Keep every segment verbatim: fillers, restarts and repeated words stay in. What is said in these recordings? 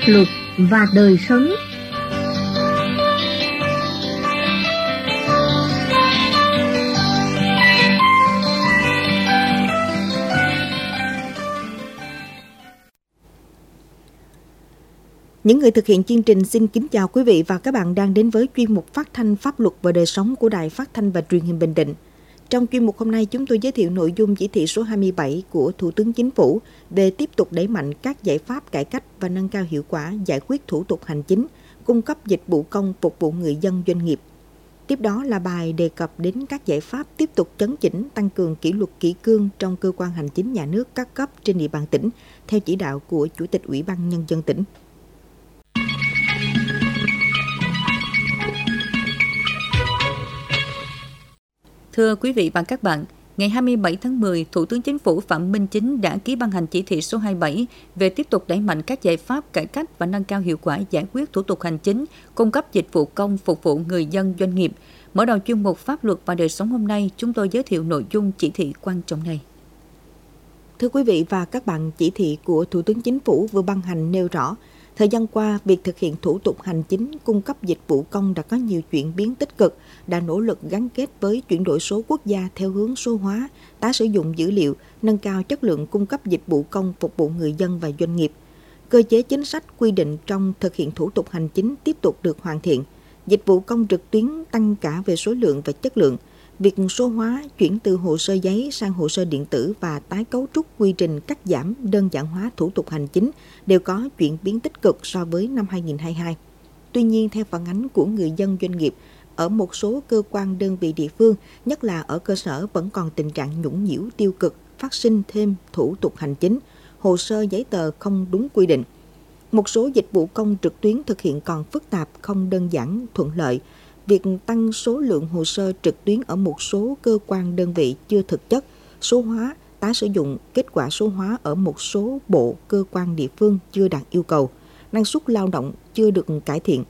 luật và đời sống. Những người thực hiện chương trình xin kính chào quý vị và các bạn đang đến với chuyên mục phát thanh pháp luật và đời sống của Đài Phát thanh và Truyền hình Bình Định. Trong chuyên mục hôm nay, chúng tôi giới thiệu nội dung chỉ thị số hai mươi bảy của Thủ tướng Chính phủ về tiếp tục đẩy mạnh các giải pháp cải cách và nâng cao hiệu quả giải quyết thủ tục hành chính, cung cấp dịch vụ công phục vụ người dân doanh nghiệp. Tiếp đó là bài đề cập đến các giải pháp tiếp tục chấn chỉnh, tăng cường kỷ luật kỷ cương trong cơ quan hành chính nhà nước các cấp trên địa bàn tỉnh, theo chỉ đạo của Chủ tịch Ủy ban Nhân dân tỉnh. Thưa quý vị và các bạn, ngày hai mươi bảy tháng mười, Thủ tướng Chính phủ Phạm Minh Chính đã ký ban hành chỉ thị số hai mươi bảy về tiếp tục đẩy mạnh các giải pháp cải cách và nâng cao hiệu quả giải quyết thủ tục hành chính, cung cấp dịch vụ công phục vụ người dân doanh nghiệp. Mở đầu chuyên mục pháp luật và đời sống hôm nay, chúng tôi giới thiệu nội dung chỉ thị quan trọng này. Thưa quý vị và các bạn, chỉ thị của Thủ tướng Chính phủ vừa ban hành nêu rõ, thời gian qua, việc thực hiện thủ tục hành chính, cung cấp dịch vụ công đã có nhiều chuyển biến tích cực, đã nỗ lực gắn kết với chuyển đổi số quốc gia theo hướng số hóa, tái sử dụng dữ liệu, nâng cao chất lượng cung cấp dịch vụ công phục vụ người dân và doanh nghiệp. Cơ chế chính sách quy định trong thực hiện thủ tục hành chính tiếp tục được hoàn thiện. Dịch vụ công trực tuyến tăng cả về số lượng và chất lượng. Việc số hóa, chuyển từ hồ sơ giấy sang hồ sơ điện tử và tái cấu trúc quy trình cắt giảm, đơn giản hóa thủ tục hành chính đều có chuyển biến tích cực so với năm hai nghìn không trăm hai mươi hai. Tuy nhiên, theo phản ánh của người dân doanh nghiệp, ở một số cơ quan đơn vị địa phương, nhất là ở cơ sở vẫn còn tình trạng nhũng nhiễu tiêu cực, phát sinh thêm thủ tục hành chính, hồ sơ giấy tờ không đúng quy định. Một số dịch vụ công trực tuyến thực hiện còn phức tạp, không đơn giản, thuận lợi. Việc tăng số lượng hồ sơ trực tuyến ở một số cơ quan đơn vị chưa thực chất, số hóa, tái sử dụng kết quả số hóa ở một số bộ cơ quan địa phương chưa đạt yêu cầu, năng suất lao động chưa được cải thiện.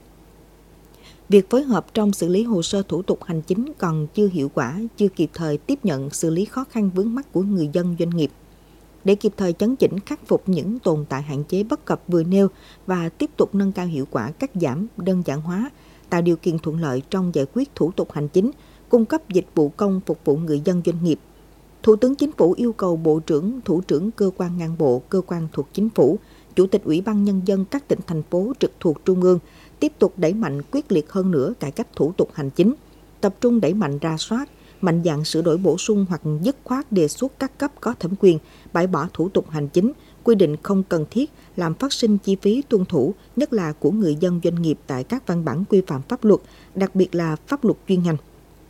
Việc phối hợp trong xử lý hồ sơ thủ tục hành chính còn chưa hiệu quả, chưa kịp thời tiếp nhận xử lý khó khăn vướng mắc của người dân doanh nghiệp. Để kịp thời chấn chỉnh khắc phục những tồn tại hạn chế bất cập vừa nêu và tiếp tục nâng cao hiệu quả cắt giảm, đơn giản hóa, tạo điều kiện thuận lợi trong giải quyết thủ tục hành chính, cung cấp dịch vụ công phục vụ người dân doanh nghiệp. Thủ tướng Chính phủ yêu cầu Bộ trưởng, Thủ trưởng cơ quan ngang bộ, cơ quan thuộc Chính phủ, Chủ tịch Ủy ban Nhân dân các tỉnh, thành phố trực thuộc Trung ương tiếp tục đẩy mạnh quyết liệt hơn nữa cải cách thủ tục hành chính, tập trung đẩy mạnh rà soát, mạnh dạn sửa đổi bổ sung hoặc dứt khoát đề xuất các cấp có thẩm quyền, bãi bỏ thủ tục hành chính, quy định không cần thiết, làm phát sinh chi phí tuân thủ, nhất là của người dân doanh nghiệp tại các văn bản quy phạm pháp luật, đặc biệt là pháp luật chuyên ngành.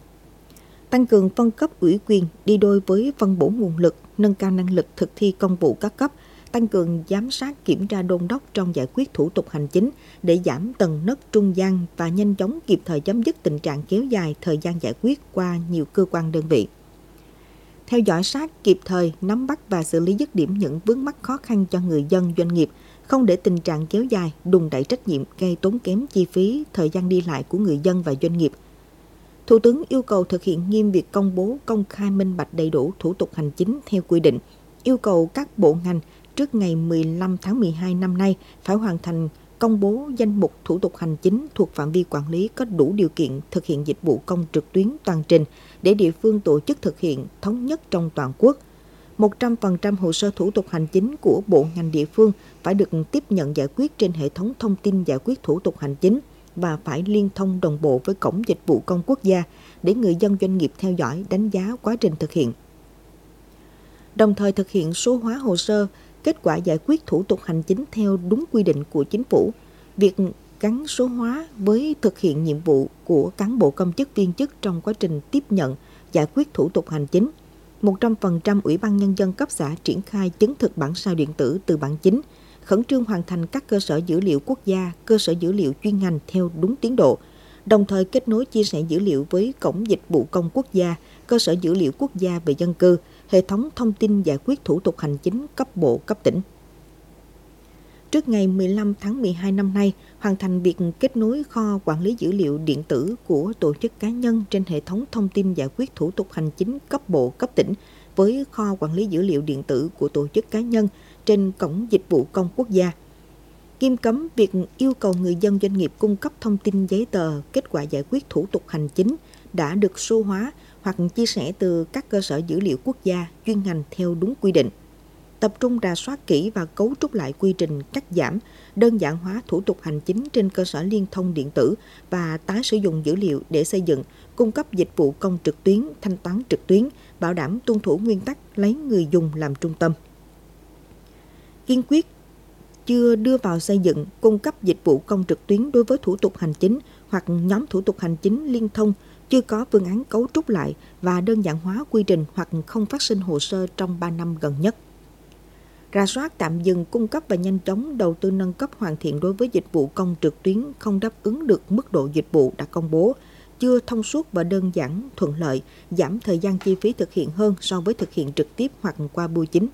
Tăng cường phân cấp ủy quyền đi đôi với phân bổ nguồn lực, nâng cao năng lực thực thi công vụ các cấp, tăng cường giám sát kiểm tra đôn đốc trong giải quyết thủ tục hành chính để giảm tầng nấc trung gian và nhanh chóng kịp thời chấm dứt tình trạng kéo dài thời gian giải quyết qua nhiều cơ quan đơn vị. Theo dõi sát, kịp thời, nắm bắt và xử lý dứt điểm những vướng mắc khó khăn cho người dân doanh nghiệp, không để tình trạng kéo dài, đùn đẩy trách nhiệm gây tốn kém chi phí, thời gian đi lại của người dân và doanh nghiệp. Thủ tướng yêu cầu thực hiện nghiêm việc công bố, công khai minh bạch đầy đủ thủ tục hành chính theo quy định, yêu cầu các bộ ngành trước ngày mười lăm tháng mười hai năm nay phải hoàn thành công bố danh mục thủ tục hành chính thuộc phạm vi quản lý có đủ điều kiện thực hiện dịch vụ công trực tuyến toàn trình để địa phương tổ chức thực hiện thống nhất trong toàn quốc. một trăm phần trăm hồ sơ thủ tục hành chính của bộ ngành địa phương phải được tiếp nhận giải quyết trên hệ thống thông tin giải quyết thủ tục hành chính và phải liên thông đồng bộ với cổng dịch vụ công quốc gia để người dân doanh nghiệp theo dõi, đánh giá quá trình thực hiện. Đồng thời thực hiện số hóa hồ sơ, kết quả giải quyết thủ tục hành chính theo đúng quy định của Chính phủ. Việc gắn số hóa với thực hiện nhiệm vụ của cán bộ công chức viên chức trong quá trình tiếp nhận, giải quyết thủ tục hành chính. một trăm phần trăm Ủy ban Nhân dân cấp xã triển khai chứng thực bản sao điện tử từ bản chính, khẩn trương hoàn thành các cơ sở dữ liệu quốc gia, cơ sở dữ liệu chuyên ngành theo đúng tiến độ, đồng thời kết nối chia sẻ dữ liệu với Cổng Dịch vụ Công Quốc gia, cơ sở dữ liệu quốc gia về dân cư, hệ thống thông tin giải quyết thủ tục hành chính cấp bộ, cấp tỉnh. Trước ngày mười lăm tháng mười hai năm nay, hoàn thành việc kết nối kho quản lý dữ liệu điện tử của tổ chức cá nhân trên hệ thống thông tin giải quyết thủ tục hành chính cấp bộ, cấp tỉnh với kho quản lý dữ liệu điện tử của tổ chức cá nhân trên Cổng Dịch vụ Công Quốc gia. Nghiêm cấm việc yêu cầu người dân doanh nghiệp cung cấp thông tin giấy tờ, kết quả giải quyết thủ tục hành chính đã được số hóa hoặc chia sẻ từ các cơ sở dữ liệu quốc gia chuyên ngành theo đúng quy định. Tập trung rà soát kỹ và cấu trúc lại quy trình cắt giảm, đơn giản hóa thủ tục hành chính trên cơ sở liên thông điện tử và tái sử dụng dữ liệu để xây dựng, cung cấp dịch vụ công trực tuyến, thanh toán trực tuyến, bảo đảm tuân thủ nguyên tắc lấy người dùng làm trung tâm. Kiên quyết chưa đưa vào xây dựng, cung cấp dịch vụ công trực tuyến đối với thủ tục hành chính hoặc nhóm thủ tục hành chính liên thông chưa có phương án cấu trúc lại và đơn giản hóa quy trình hoặc không phát sinh hồ sơ trong ba năm gần nhất. Rà soát tạm dừng cung cấp và nhanh chóng đầu tư nâng cấp hoàn thiện đối với dịch vụ công trực tuyến không đáp ứng được mức độ dịch vụ đã công bố, chưa thông suốt và đơn giản, thuận lợi, giảm thời gian chi phí thực hiện hơn so với thực hiện trực tiếp hoặc qua bưu chính.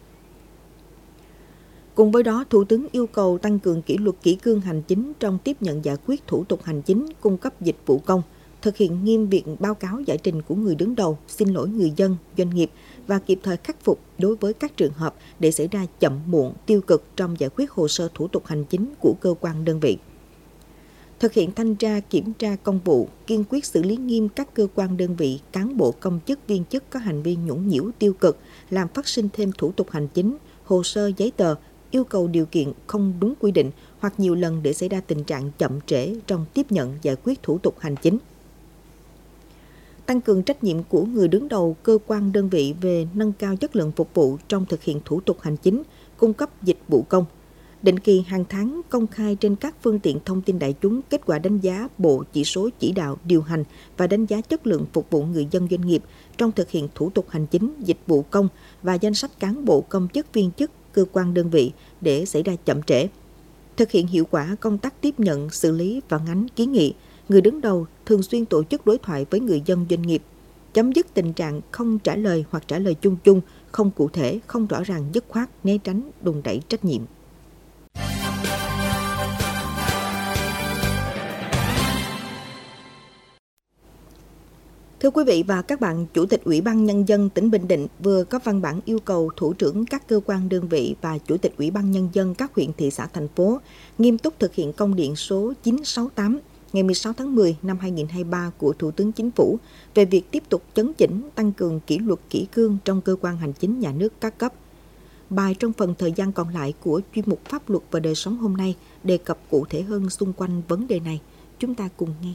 Cùng với đó, Thủ tướng yêu cầu tăng cường kỷ luật kỷ cương hành chính trong tiếp nhận giải quyết thủ tục hành chính, cung cấp dịch vụ công, thực hiện nghiêm việc báo cáo giải trình của người đứng đầu, xin lỗi người dân, doanh nghiệp và kịp thời khắc phục đối với các trường hợp để xảy ra chậm muộn, tiêu cực trong giải quyết hồ sơ thủ tục hành chính của cơ quan đơn vị. Thực hiện thanh tra, kiểm tra công vụ, kiên quyết xử lý nghiêm các cơ quan đơn vị, cán bộ công chức viên chức có hành vi nhũng nhiễu tiêu cực, làm phát sinh thêm thủ tục hành chính, hồ sơ giấy tờ, yêu cầu điều kiện không đúng quy định hoặc nhiều lần để xảy ra tình trạng chậm trễ trong tiếp nhận giải quyết thủ tục hành chính. Tăng cường trách nhiệm của người đứng đầu cơ quan đơn vị về nâng cao chất lượng phục vụ trong thực hiện thủ tục hành chính, cung cấp dịch vụ công. Định kỳ hàng tháng công khai trên các phương tiện thông tin đại chúng kết quả đánh giá bộ chỉ số chỉ đạo điều hành và đánh giá chất lượng phục vụ người dân doanh nghiệp trong thực hiện thủ tục hành chính, dịch vụ công và danh sách cán bộ công chức viên chức cơ quan đơn vị để xảy ra chậm trễ. Thực hiện hiệu quả công tác tiếp nhận, xử lý phản ánh kiến nghị, người đứng đầu thường xuyên tổ chức đối thoại với người dân doanh nghiệp, chấm dứt tình trạng không trả lời hoặc trả lời chung chung, không cụ thể, không rõ ràng dứt khoát, né tránh, đùn đẩy trách nhiệm. Thưa quý vị và các bạn, Chủ tịch Ủy ban Nhân dân tỉnh Bình Định vừa có văn bản yêu cầu thủ trưởng các cơ quan đơn vị và Chủ tịch Ủy ban Nhân dân các huyện, thị xã, thành phố nghiêm túc thực hiện công điện số chín trăm sáu mươi tám ngày mười sáu tháng mười năm hai nghìn không trăm hai mươi ba của Thủ tướng Chính phủ về việc tiếp tục chấn chỉnh, tăng cường kỷ luật kỷ cương trong cơ quan hành chính nhà nước các cấp. Bài trong phần thời gian còn lại của chuyên mục Pháp luật và đời sống hôm nay đề cập cụ thể hơn xung quanh vấn đề này. Chúng ta cùng nghe.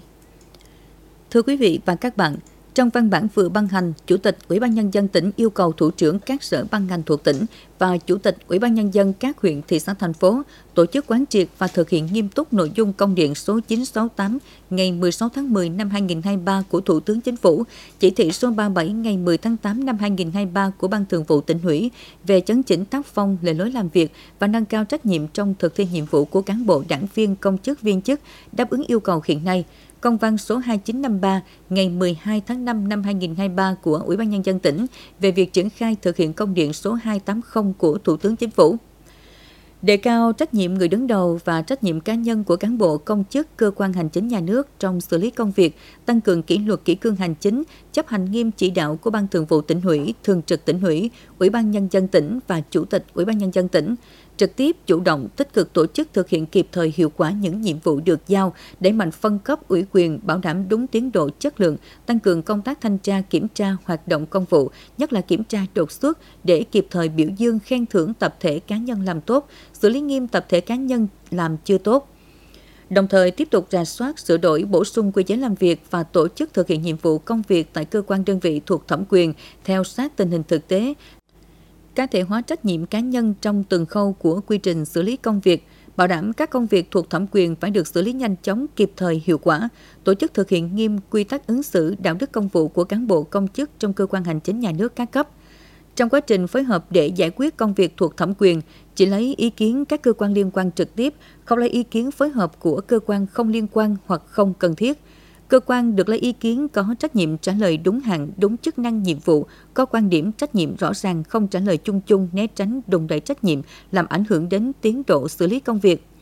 Thưa quý vị và các bạn, trong văn bản vừa ban hành, Chủ tịch Ủy ban Nhân dân tỉnh yêu cầu thủ trưởng các sở ban ngành thuộc tỉnh và Chủ tịch Ủy ban Nhân dân các huyện, thị xã, thành phố tổ chức quán triệt và thực hiện nghiêm túc nội dung công điện số chín trăm sáu mươi tám ngày mười sáu tháng mười năm hai nghìn không trăm hai mươi ba của Thủ tướng Chính phủ, chỉ thị số ba mươi bảy ngày mười tháng tám năm hai nghìn không trăm hai mươi ba của Ban Thường vụ Tỉnh ủy về chấn chỉnh tác phong, lề lối làm việc và nâng cao trách nhiệm trong thực thi nhiệm vụ của cán bộ, đảng viên, công chức, viên chức đáp ứng yêu cầu hiện nay. Công văn số hai chín năm ba ngày mười hai tháng năm năm hai nghìn không trăm hai mươi ba của Ủy ban Nhân dân tỉnh về việc triển khai thực hiện công điện số hai trăm tám mươi của Thủ tướng Chính phủ. Đề cao trách nhiệm người đứng đầu và trách nhiệm cá nhân của cán bộ, công chức, cơ quan hành chính nhà nước trong xử lý công việc, tăng cường kỷ luật kỷ cương hành chính, chấp hành nghiêm chỉ đạo của Ban Thường vụ Tỉnh ủy, Thường trực Tỉnh ủy, Ủy ban Nhân dân tỉnh và Chủ tịch Ủy ban Nhân dân tỉnh, trực tiếp, chủ động, tích cực tổ chức thực hiện kịp thời hiệu quả những nhiệm vụ được giao, đẩy mạnh phân cấp ủy quyền, bảo đảm đúng tiến độ, chất lượng, tăng cường công tác thanh tra, kiểm tra hoạt động công vụ, nhất là kiểm tra đột xuất để kịp thời biểu dương, khen thưởng tập thể cá nhân làm tốt, xử lý nghiêm tập thể cá nhân làm chưa tốt. Đồng thời tiếp tục rà soát, sửa đổi, bổ sung quy chế làm việc và tổ chức thực hiện nhiệm vụ công việc tại cơ quan đơn vị thuộc thẩm quyền theo sát tình hình thực tế, cá thể hóa trách nhiệm cá nhân trong từng khâu của quy trình xử lý công việc, bảo đảm các công việc thuộc thẩm quyền phải được xử lý nhanh chóng, kịp thời, hiệu quả, tổ chức thực hiện nghiêm quy tắc ứng xử, đạo đức công vụ của cán bộ công chức trong cơ quan hành chính nhà nước các cấp. Trong quá trình phối hợp để giải quyết công việc thuộc thẩm quyền, chỉ lấy ý kiến các cơ quan liên quan trực tiếp, không lấy ý kiến phối hợp của cơ quan không liên quan hoặc không cần thiết. Cơ quan được lấy ý kiến có trách nhiệm trả lời đúng hạn, đúng chức năng nhiệm vụ, có quan điểm trách nhiệm rõ ràng, không trả lời chung chung, né tránh, đùn đẩy trách nhiệm, làm ảnh hưởng đến tiến độ xử lý công việc.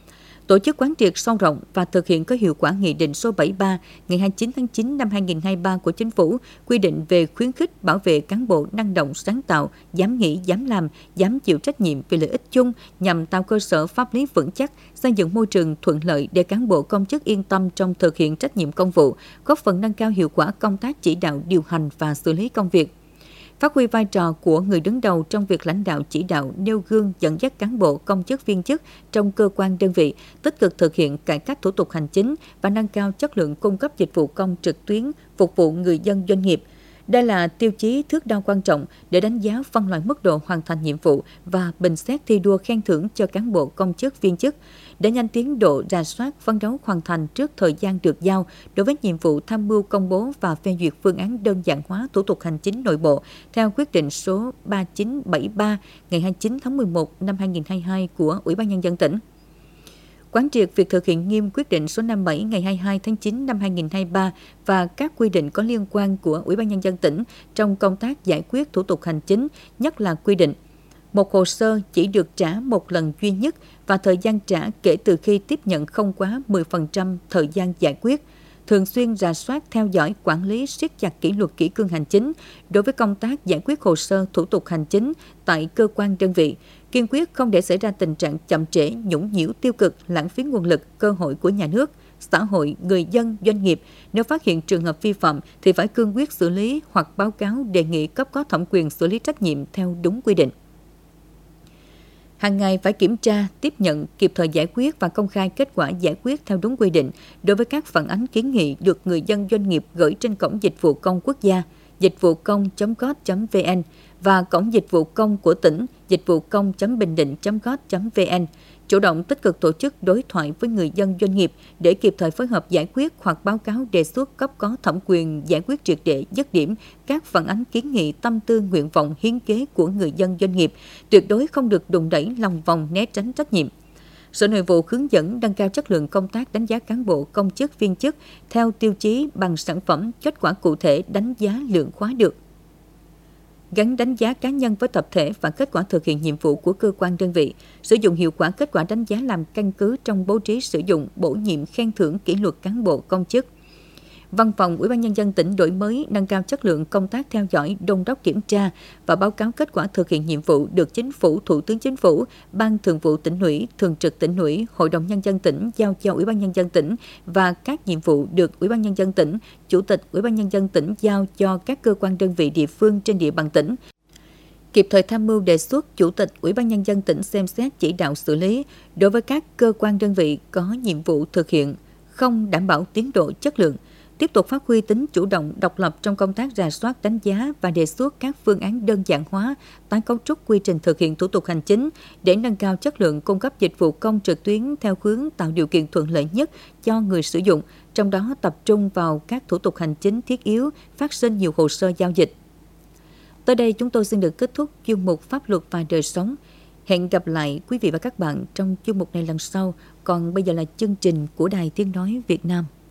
tổ chức quán triệt sâu rộng và thực hiện có hiệu quả Nghị định số bảy mươi ba ngày hai mươi chín tháng chín năm hai nghìn không trăm hai mươi ba của Chính phủ quy định về khuyến khích bảo vệ cán bộ năng động sáng tạo, dám nghĩ, dám làm, dám chịu trách nhiệm vì lợi ích chung nhằm tạo cơ sở pháp lý vững chắc, xây dựng môi trường thuận lợi để cán bộ công chức yên tâm trong thực hiện trách nhiệm công vụ, góp phần nâng cao hiệu quả công tác chỉ đạo, điều hành và xử lý công việc. Phát huy vai trò của người đứng đầu trong việc lãnh đạo chỉ đạo, nêu gương dẫn dắt cán bộ, công chức, viên chức trong cơ quan đơn vị, tích cực thực hiện cải cách thủ tục hành chính và nâng cao chất lượng cung cấp dịch vụ công trực tuyến phục vụ người dân doanh nghiệp. Đây là tiêu chí thước đo quan trọng để đánh giá phân loại mức độ hoàn thành nhiệm vụ và bình xét thi đua khen thưởng cho cán bộ công chức viên chức. Để nhanh tiến độ rà soát phấn đấu hoàn thành trước thời gian được giao đối với nhiệm vụ tham mưu công bố và phê duyệt phương án đơn giản hóa thủ tục hành chính nội bộ theo quyết định số ba nghìn chín trăm bảy mươi ba ngày hai mươi chín tháng mười một năm hai nghìn không trăm hai mươi hai của Ủy ban Nhân dân tỉnh. Quán triệt việc thực hiện nghiêm quyết định số năm mươi bảy ngày hai mươi hai tháng chín năm hai nghìn không trăm hai mươi ba và các quy định có liên quan của Ủy ban Nhân dân tỉnh trong công tác giải quyết thủ tục hành chính, nhất là quy định một hồ sơ chỉ được trả một lần duy nhất và thời gian trả kể từ khi tiếp nhận không quá mười phần trăm thời gian giải quyết. Thường xuyên rà soát, theo dõi, quản lý, siết chặt kỷ luật kỷ cương hành chính đối với công tác giải quyết hồ sơ thủ tục hành chính tại cơ quan đơn vị, kiên quyết không để xảy ra tình trạng chậm trễ, nhũng nhiễu, tiêu cực, lãng phí nguồn lực, cơ hội của nhà nước, xã hội, người dân, doanh nghiệp. Nếu phát hiện trường hợp vi phạm thì phải cương quyết xử lý hoặc báo cáo đề nghị cấp có thẩm quyền xử lý trách nhiệm theo đúng quy định. Hàng ngày phải kiểm tra, tiếp nhận, kịp thời giải quyết và công khai kết quả giải quyết theo đúng quy định đối với các phản ánh kiến nghị được người dân doanh nghiệp gửi trên cổng dịch vụ công quốc gia dịch vụ công chấm gov chấm vn và cổng dịch vụ công của tỉnh dịch vụ công chấm bình định chấm gov chấm vn. Chủ động tích cực tổ chức đối thoại với người dân doanh nghiệp để kịp thời phối hợp giải quyết hoặc báo cáo đề xuất cấp có thẩm quyền giải quyết triệt để dứt điểm các phản ánh kiến nghị, tâm tư, nguyện vọng, hiến kế của người dân doanh nghiệp, tuyệt đối không được đùn đẩy, lòng vòng, né tránh trách nhiệm. Sở Nội vụ hướng dẫn nâng cao chất lượng công tác đánh giá cán bộ, công chức, viên chức theo tiêu chí bằng sản phẩm, kết quả cụ thể đánh giá lượng khóa được. Gắn đánh giá cá nhân với tập thể và kết quả thực hiện nhiệm vụ của cơ quan đơn vị, sử dụng hiệu quả kết quả đánh giá làm căn cứ trong bố trí sử dụng, bổ nhiệm, khen thưởng kỷ luật cán bộ công chức. Văn phòng Ủy ban Nhân dân tỉnh đổi mới, nâng cao chất lượng công tác theo dõi, đôn đốc kiểm tra và báo cáo kết quả thực hiện nhiệm vụ được Chính phủ, Thủ tướng Chính phủ, Ban Thường vụ Tỉnh ủy, Thường trực Tỉnh ủy, Hội đồng Nhân dân tỉnh giao cho Ủy ban Nhân dân tỉnh và các nhiệm vụ được Ủy ban Nhân dân tỉnh, Chủ tịch Ủy ban Nhân dân tỉnh giao cho các cơ quan đơn vị địa phương trên địa bàn tỉnh. Kịp thời tham mưu đề xuất Chủ tịch Ủy ban Nhân dân tỉnh xem xét chỉ đạo xử lý đối với các cơ quan đơn vị có nhiệm vụ thực hiện không đảm bảo tiến độ chất lượng. Tiếp tục phát huy tính chủ động, độc lập trong công tác rà soát, đánh giá và đề xuất các phương án đơn giản hóa, tái cấu trúc quy trình thực hiện thủ tục hành chính để nâng cao chất lượng cung cấp dịch vụ công trực tuyến theo hướng tạo điều kiện thuận lợi nhất cho người sử dụng, trong đó tập trung vào các thủ tục hành chính thiết yếu, phát sinh nhiều hồ sơ giao dịch. Tới đây chúng tôi xin được kết thúc chuyên mục Pháp luật và đời sống. Hẹn gặp lại quý vị và các bạn trong chuyên mục này lần sau. Còn bây giờ là chương trình của Đài Tiếng nói Việt Nam.